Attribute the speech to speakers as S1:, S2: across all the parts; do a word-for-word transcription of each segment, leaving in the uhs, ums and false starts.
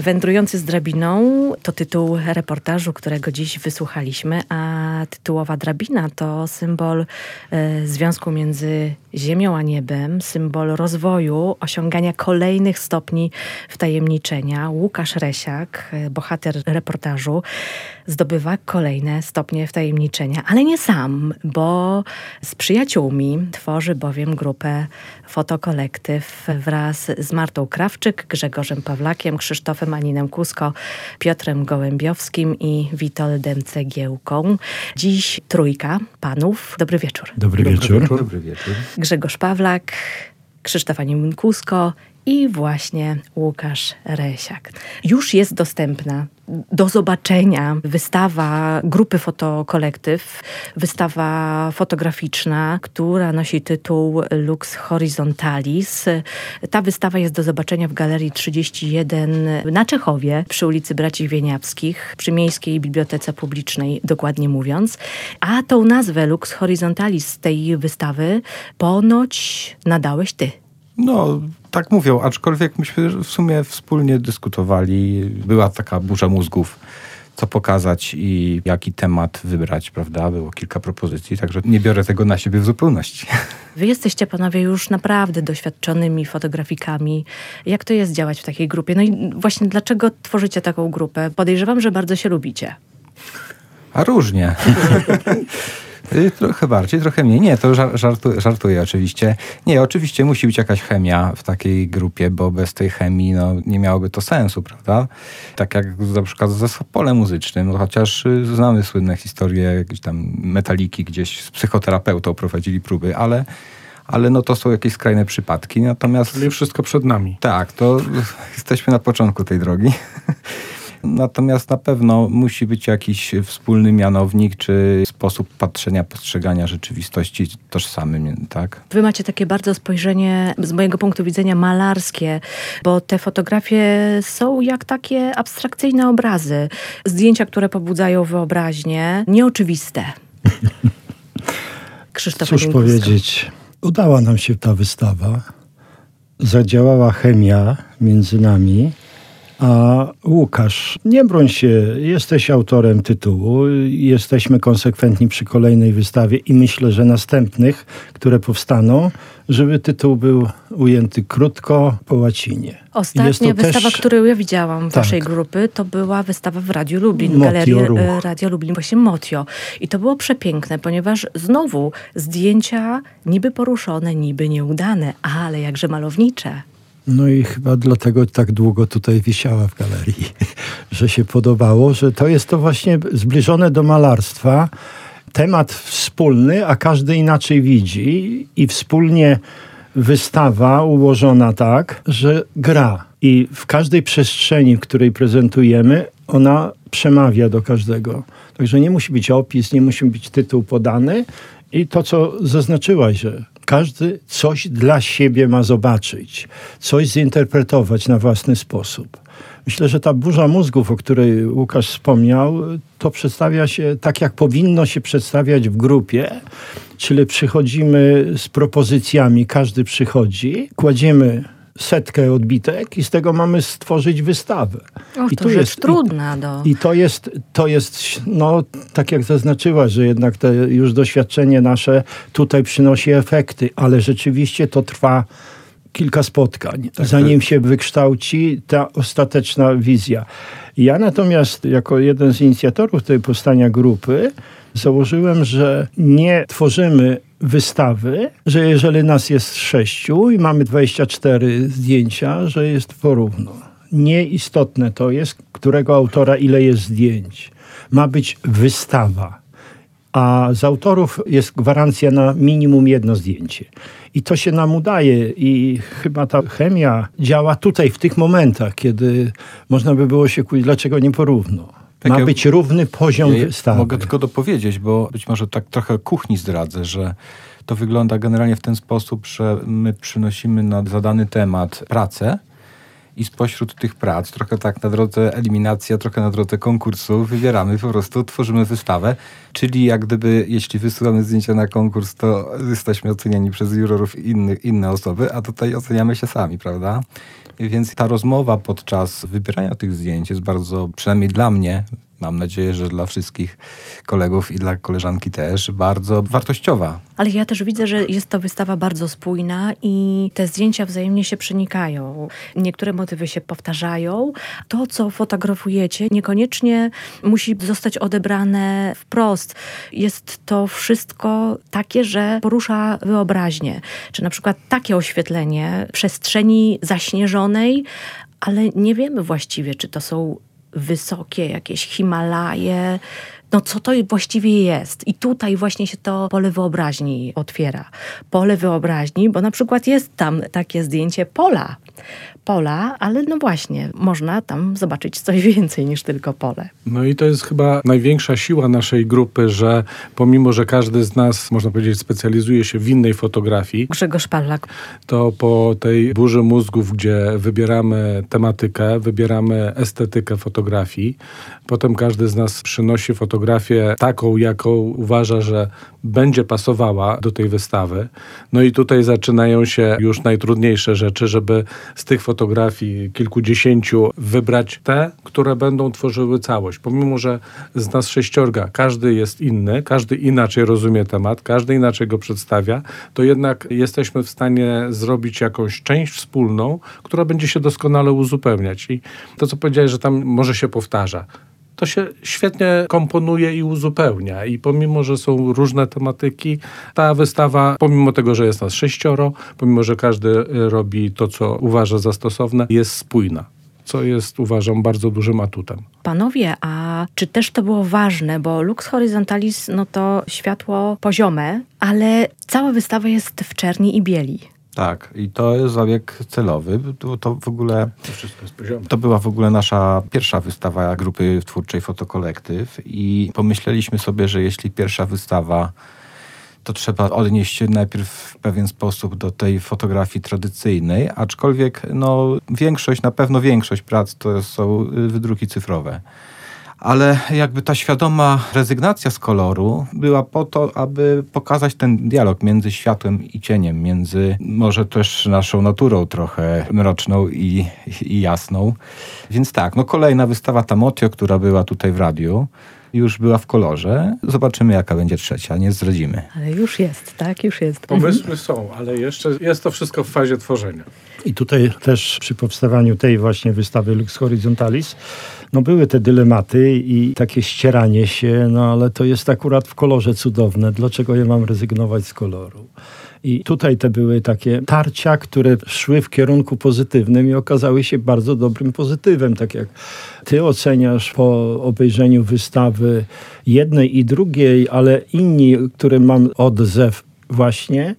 S1: Wędrujący z drabiną to tytuł reportażu, którego dziś wysłuchaliśmy, a tytułowa drabina to symbol e, związku między ziemią a niebem, symbol rozwoju, osiągania kolejnych stopni wtajemniczenia. Łukasz Resiak, bohater reportażu, zdobywa kolejne stopnie wtajemniczenia, ale nie sam, bo z przyjaciółmi tworzy bowiem grupę Fotokolektyw wraz z Martą Krawczyk, Grzegorzem Pawlakiem, Krzysztofem Aninem Kusko, Piotrem Gołębiowskim i Witoldem Cegiełką. Dziś trójka panów. Dobry wieczór.
S2: Dobry, Dobry wieczór. wieczór.
S3: Dobry wieczór.
S1: Grzegorz Pawlak, Krzysztof Anin Kusko i właśnie Łukasz Resiak. Już jest dostępna do zobaczenia wystawa grupy Fotokolektyw, wystawa fotograficzna, która nosi tytuł Lux Horizontalis. Ta wystawa jest do zobaczenia w Galerii trzydzieści jeden na Czechowie, przy ulicy Braci Wieniawskich, przy Miejskiej Bibliotece Publicznej, dokładnie mówiąc. A tą nazwę Lux Horizontalis tej wystawy ponoć nadałeś ty.
S3: No, tak mówią, aczkolwiek myśmy w sumie wspólnie dyskutowali. Była taka burza mózgów, co pokazać i jaki temat wybrać, prawda? Było kilka propozycji, także nie biorę tego na siebie w zupełności.
S1: Wy jesteście panowie już naprawdę doświadczonymi fotografikami. Jak to jest działać w takiej grupie? No i właśnie dlaczego tworzycie taką grupę? Podejrzewam, że bardzo się lubicie.
S3: A różnie. Trochę bardziej, trochę mniej. Nie, to żartu, żartuję oczywiście. Nie, oczywiście musi być jakaś chemia w takiej grupie, bo bez tej chemii no, nie miałoby to sensu, prawda? Tak jak na przykład ze zespołem muzycznym, chociaż znamy słynne historie, jakieś tam Metaliki gdzieś z psychoterapeutą prowadzili próby, ale, ale no to są jakieś skrajne przypadki. Natomiast...
S2: Czyli wszystko przed nami.
S3: Tak, to jesteśmy na początku tej drogi. Natomiast na pewno musi być jakiś wspólny mianownik, czy sposób patrzenia, postrzegania rzeczywistości tożsamy, tak?
S1: Wy macie takie bardzo spojrzenie, z mojego punktu widzenia, malarskie, bo te fotografie są jak takie abstrakcyjne obrazy. Zdjęcia, które pobudzają wyobraźnię, nieoczywiste. Krzysztof
S2: Cóż
S1: Anin Kusko.
S2: powiedzieć, udała nam się ta wystawa. Zadziałała chemia między nami. A Łukasz, nie broń się, jesteś autorem tytułu, jesteśmy konsekwentni przy kolejnej wystawie i myślę, że następnych, które powstaną, żeby tytuł był ujęty krótko po łacinie.
S1: Ostatnia wystawa,
S2: też...
S1: którą ja widziałam w
S2: tak.
S1: waszej grupy, to była wystawa w Radiu Lublin, w
S2: Motio
S1: Galerii
S2: Ruch.
S1: Radia Lublin, właśnie Motio. I to było przepiękne, ponieważ znowu zdjęcia niby poruszone, niby nieudane, ale jakże malownicze.
S2: No i chyba dlatego tak długo tutaj wisiała w galerii, że się podobało, że to jest to właśnie zbliżone do malarstwa. Temat wspólny, a każdy inaczej widzi i wspólnie wystawa ułożona tak, że gra. I w każdej przestrzeni, w której prezentujemy, ona przemawia do każdego. Także nie musi być opis, nie musi być tytuł podany. I to, co zaznaczyłaś, że każdy coś dla siebie ma zobaczyć, coś zinterpretować na własny sposób. Myślę, że ta burza mózgów, o której Łukasz wspomniał, to przedstawia się tak, jak powinno się przedstawiać w grupie, czyli przychodzimy z propozycjami, każdy przychodzi, kładziemy setkę odbitek i z tego mamy stworzyć wystawę.
S1: O,
S2: I
S1: to
S2: tu
S1: rzecz
S2: jest
S1: trudna. Do...
S2: I, I to jest, to jest, no tak jak zaznaczyłaś, że jednak to już doświadczenie nasze tutaj przynosi efekty, ale rzeczywiście to trwa kilka spotkań, tak, zanim tak. się wykształci ta ostateczna wizja. Ja natomiast jako jeden z inicjatorów tej powstania grupy założyłem, że nie tworzymy wystawy, że jeżeli nas jest sześciu i mamy dwadzieścia cztery zdjęcia, że jest porówno. Nieistotne to jest, którego autora ile jest zdjęć. Ma być wystawa, a z autorów jest gwarancja na minimum jedno zdjęcie. I to się nam udaje i chyba ta chemia działa tutaj w tych momentach, kiedy można by było się kłócić, dlaczego nie porówno. Tak Ma ja, być równy poziom
S3: ja
S2: wystawy.
S3: Mogę tylko dopowiedzieć, bo być może tak trochę kuchni zdradzę, że to wygląda generalnie w ten sposób, że my przynosimy na zadany temat pracę i spośród tych prac, trochę tak na drodze eliminacji, a trochę na drodze konkursu, wybieramy po prostu, tworzymy wystawę. Czyli jak gdyby, jeśli wysyłamy zdjęcia na konkurs, to jesteśmy oceniani przez jurorów i inne, inne osoby, a tutaj oceniamy się sami, prawda? Więc ta rozmowa podczas wybierania tych zdjęć jest bardzo, przynajmniej dla mnie, mam nadzieję, że dla wszystkich kolegów i dla koleżanki też, bardzo wartościowa.
S1: Ale ja też widzę, że jest to wystawa bardzo spójna i te zdjęcia wzajemnie się przenikają. Niektóre motywy się powtarzają. To, co fotografujecie, niekoniecznie musi zostać odebrane wprost. Jest to wszystko takie, że porusza wyobraźnię. Czy na przykład takie oświetlenie przestrzeni zaśnieżonej, ale nie wiemy właściwie, czy to są wysokie jakieś Himalaje. No co to właściwie jest? I tutaj właśnie się to pole wyobraźni otwiera. Pole wyobraźni, bo na przykład jest tam takie zdjęcie pola. Pola, ale no właśnie, można tam zobaczyć coś więcej niż tylko pole.
S4: No i to jest chyba największa siła naszej grupy, że pomimo, że każdy z nas, można powiedzieć, specjalizuje się w innej fotografii.
S1: Grzegorz Pawlak.
S4: To po tej burzy mózgów, gdzie wybieramy tematykę, wybieramy estetykę fotografii, potem każdy z nas przynosi fotografię taką, jaką uważa, że będzie pasowała do tej wystawy. No i tutaj zaczynają się już najtrudniejsze rzeczy, żeby z tych fotografii kilkudziesięciu wybrać te, które będą tworzyły całość. Pomimo, że z nas sześciorga każdy jest inny, każdy inaczej rozumie temat, każdy inaczej go przedstawia, to jednak jesteśmy w stanie zrobić jakąś część wspólną, która będzie się doskonale uzupełniać. I to, co powiedziałeś, że tam może się powtarza, to się świetnie komponuje i uzupełnia. I pomimo, że są różne tematyki, ta wystawa, pomimo tego, że jest nas sześcioro, pomimo, że każdy robi to, co uważa za stosowne, jest spójna. Co jest, uważam, bardzo dużym atutem.
S1: Panowie, a czy też to było ważne, bo Lux Horizontalis, no to światło poziome, ale cała wystawa jest w czerni i bieli.
S3: Tak, i to jest zabieg celowy. To, to w ogóle
S4: To wszystko jest poziome.
S3: To była w ogóle nasza pierwsza wystawa grupy twórczej Fotokolektyw i pomyśleliśmy sobie, że jeśli pierwsza wystawa, to trzeba odnieść się najpierw w pewien sposób do tej fotografii tradycyjnej, aczkolwiek no, większość, na pewno większość prac to są wydruki cyfrowe. Ale jakby ta świadoma rezygnacja z koloru była po to, aby pokazać ten dialog między światłem i cieniem, między może też naszą naturą trochę mroczną i, i jasną. Więc tak, no kolejna wystawa Tamotio, która była tutaj w radiu, już była w kolorze. Zobaczymy, jaka będzie trzecia, nie zdradzimy.
S1: Ale już jest, tak? Już jest.
S4: Pomysły są, ale jeszcze jest to wszystko w fazie tworzenia.
S2: I tutaj też przy powstawaniu tej właśnie wystawy Lux Horizontalis, no były te dylematy i takie ścieranie się, no ale to jest akurat w kolorze cudowne. Dlaczego ja mam rezygnować z koloru? I tutaj te były takie tarcia, które szły w kierunku pozytywnym i okazały się bardzo dobrym pozytywem. Tak jak ty oceniasz po obejrzeniu wystawy jednej i drugiej, ale inni, które mam odzew właśnie,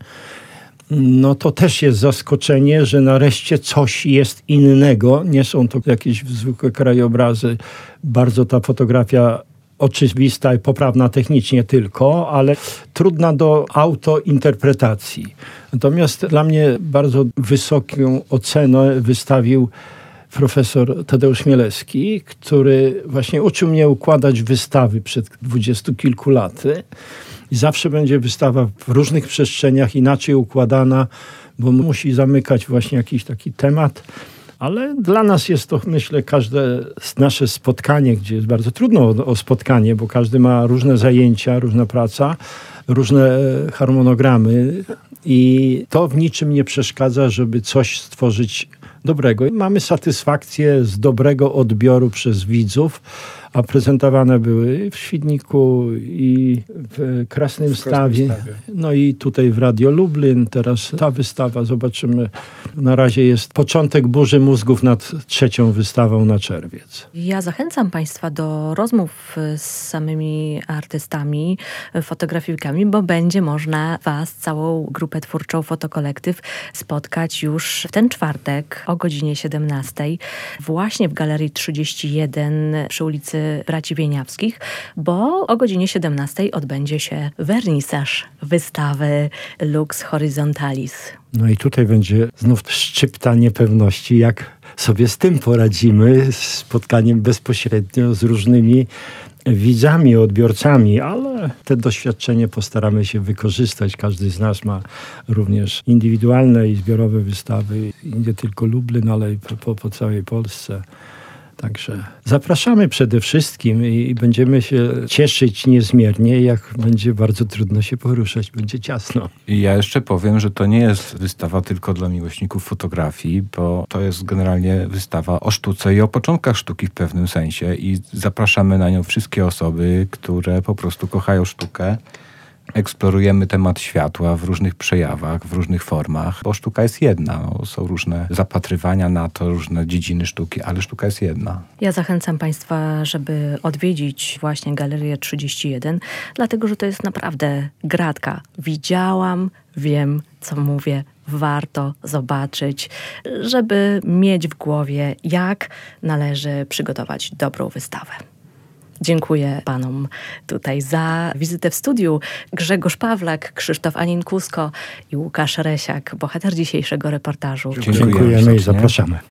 S2: no to też jest zaskoczenie, że nareszcie coś jest innego. Nie są to jakieś zwykłe krajobrazy. Bardzo ta fotografia oczywista i poprawna technicznie tylko, ale trudna do autointerpretacji. Natomiast dla mnie bardzo wysoką ocenę wystawił profesor Tadeusz Chmielewski, który właśnie uczył mnie układać wystawy przed dwudziestu kilku laty. I zawsze będzie wystawa w różnych przestrzeniach inaczej układana, bo musi zamykać właśnie jakiś taki temat. Ale dla nas jest to, myślę, każde nasze spotkanie, gdzie jest bardzo trudno o, o spotkanie, bo każdy ma różne zajęcia, różna praca, różne harmonogramy i to w niczym nie przeszkadza, żeby coś stworzyć dobrego. I mamy satysfakcję z dobrego odbioru przez widzów, a prezentowane były w Świdniku i w Krasnym Stawie. No i tutaj w Radio Lublin. Teraz ta wystawa, zobaczymy. Na razie jest początek burzy mózgów nad trzecią wystawą na czerwiec.
S1: Ja zachęcam Państwa do rozmów z samymi artystami, fotografikami, bo będzie można Was, całą grupę twórczą Fotokolektyw, spotkać już w ten czwartek o godzinie siedemnastej właśnie w Galerii trzydzieści jeden przy ulicy Braci Wieniawskich, bo o godzinie siedemnastej odbędzie się wernisaż wystawy Lux Horizontalis.
S2: No i tutaj będzie znów szczypta niepewności, jak sobie z tym poradzimy, z spotkaniem bezpośrednio z różnymi widzami, odbiorcami, ale te doświadczenie postaramy się wykorzystać. Każdy z nas ma również indywidualne i zbiorowe wystawy, nie tylko Lublin, ale i po, po całej Polsce. Także zapraszamy przede wszystkim i będziemy się cieszyć niezmiernie, jak będzie bardzo trudno się poruszać, będzie ciasno.
S3: I ja jeszcze powiem, że to nie jest wystawa tylko dla miłośników fotografii, bo to jest generalnie wystawa o sztuce i o początkach sztuki w pewnym sensie i zapraszamy na nią wszystkie osoby, które po prostu kochają sztukę. Eksplorujemy temat światła w różnych przejawach, w różnych formach, bo sztuka jest jedna. No, są różne zapatrywania na to, różne dziedziny sztuki, ale sztuka jest jedna.
S1: Ja zachęcam Państwa, żeby odwiedzić właśnie Galerię trzydzieści jeden, dlatego że to jest naprawdę gratka. Widziałam, wiem, co mówię, warto zobaczyć, żeby mieć w głowie, jak należy przygotować dobrą wystawę. Dziękuję panom tutaj za wizytę w studiu. Grzegorz Pawlak, Krzysztof Anin-Kusko i Łukasz Resiak, bohater dzisiejszego reportażu.
S2: Dziękujemy, Dziękujemy i zapraszamy.